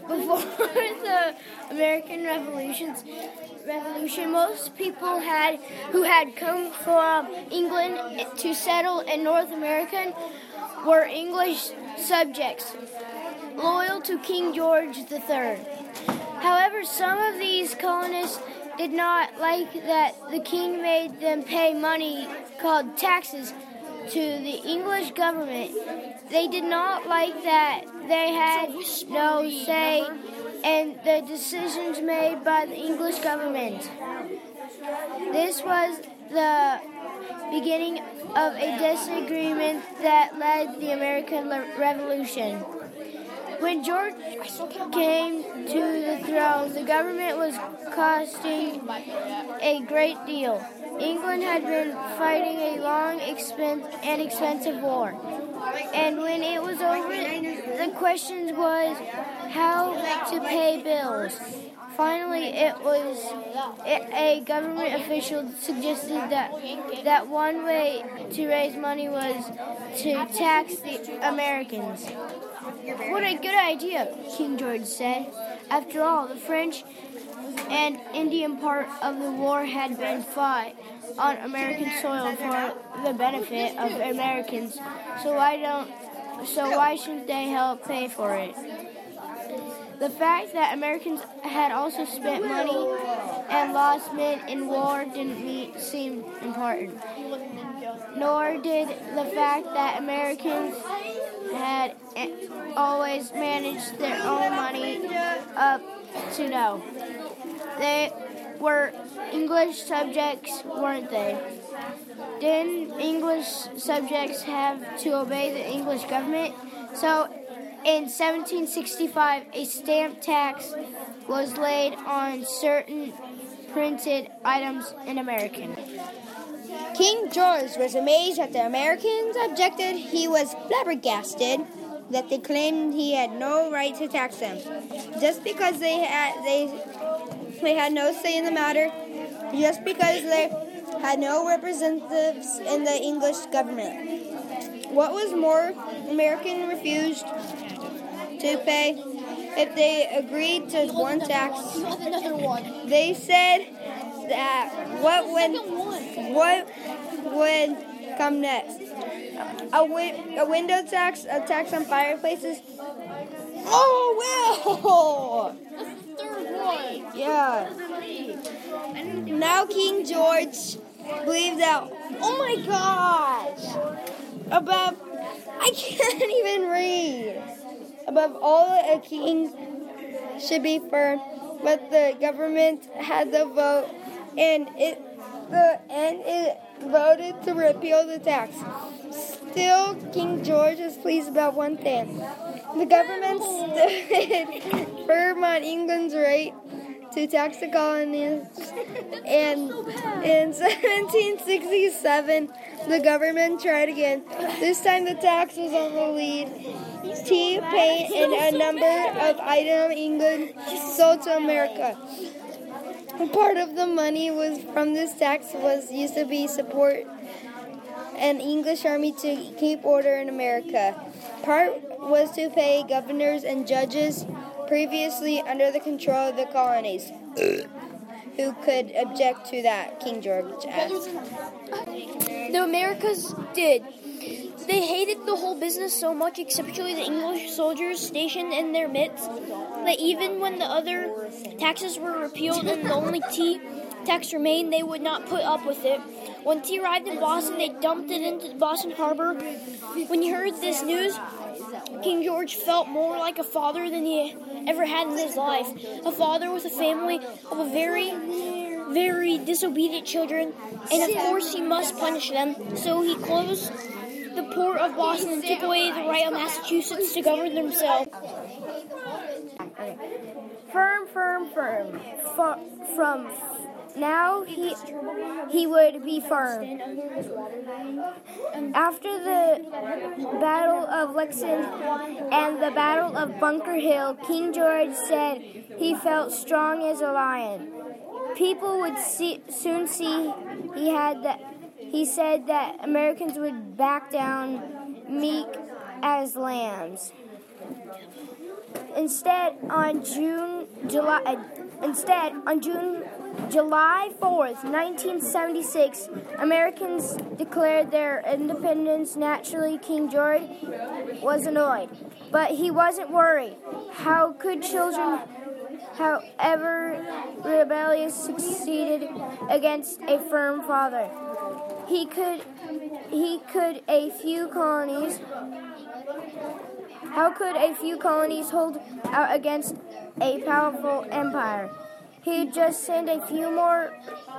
Before the American Revolution, most people who had come from England to settle in North America were English subjects, loyal to King George III. However, some of these colonists did not like that the king made them pay money called taxes to the English government. They did not like that they had no say in the decisions made by the English government. This was the beginning of a disagreement that led to the American Revolution. When George came to the throne, the government was costing a great deal. England had been fighting a long and expensive war. And when it was over, the question was how to pay bills. Finally, a government official suggested that one way to raise money was to tax the Americans. What a good idea, King George said. After all, the French and Indian part of the war had been fought on American soil for the benefit of Americans. So why shouldn't they help pay for it? The fact that Americans had also spent money and lost men in war didn't seem important. Nor did the fact that Americans had always managed their own money up to now. They were English subjects, weren't they? Didn't English subjects have to obey the English government? So in 1765, a stamp tax was laid on certain printed items in America. King George was amazed that the Americans objected. He was flabbergasted that they claimed he had no right to tax them, just because they had no say in the matter, just because they had no representatives in the English government. What was more, Americans refused to pay if they agreed to one tax. They said that what would come next? A window tax, a tax on fireplaces. Oh well. That's the third one. Yeah. Now King George believed that. Oh my gosh! I can't even read. Above all, a king should be firm, but the government had the vote, and it voted to repeal the tax. Still, King George was pleased about one thing. The government stood firm on England's right to tax the colonies, and in 1767, the government tried again. This time the tax was on the lead. Tea, paint, and a number of items England sold to America. Part of the money was from this tax was used to be support an English army to keep order in America. Part was to pay governors and judges previously under the control of the colonies. Who could object to that? King George asked. The Americans did. They hated the whole business so much, especially the English soldiers stationed in their midst, that even when the other taxes were repealed and the only tea tax remained, they would not put up with it. When tea arrived in Boston, they dumped it into Boston Harbor. When he heard this news, King George felt more like a father than he ever had in his life. A father with a family of a very, very disobedient children, and of course he must punish them. So he closed the port of Boston and took away the right of Massachusetts to govern themselves. Firm. From now he would be firm. After the Battle of Lexington and the Battle of Bunker Hill, King George said he felt strong as a lion. People would soon see he said that Americans would back down meek as lambs. Instead, on July 4th, 1976, Americans declared their independence. Naturally, King George was annoyed, but he wasn't worried. How could children, however rebellious, succeeded against a firm father? How could a few colonies hold out against a powerful empire? He'd just send a few more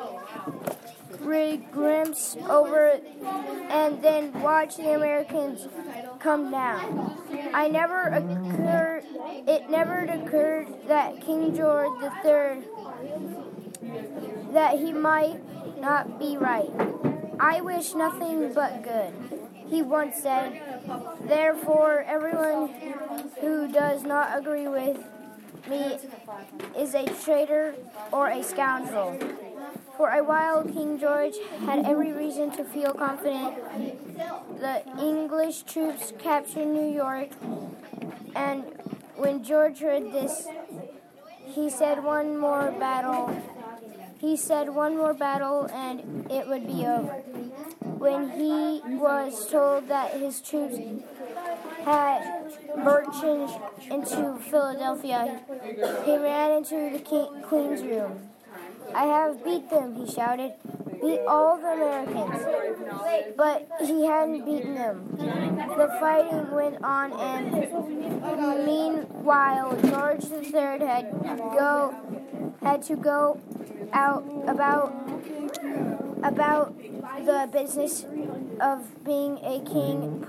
regiments over and then watch the Americans come down. It never occurred that King George III, that he might not be right. I wish nothing but good, he once said. Therefore, everyone who does not agree with me is a traitor or a scoundrel. For a while, King George had every reason to feel confident. The English troops captured New York, and when George heard this, he said one more battle and it would be over. When he was told that his troops had marched into Philadelphia, he ran into the Queen's room. "I have beat them," he shouted. "Beat all the Americans." But he hadn't beaten them. The fighting went on, and meanwhile, George III had to go out about the business of being a king.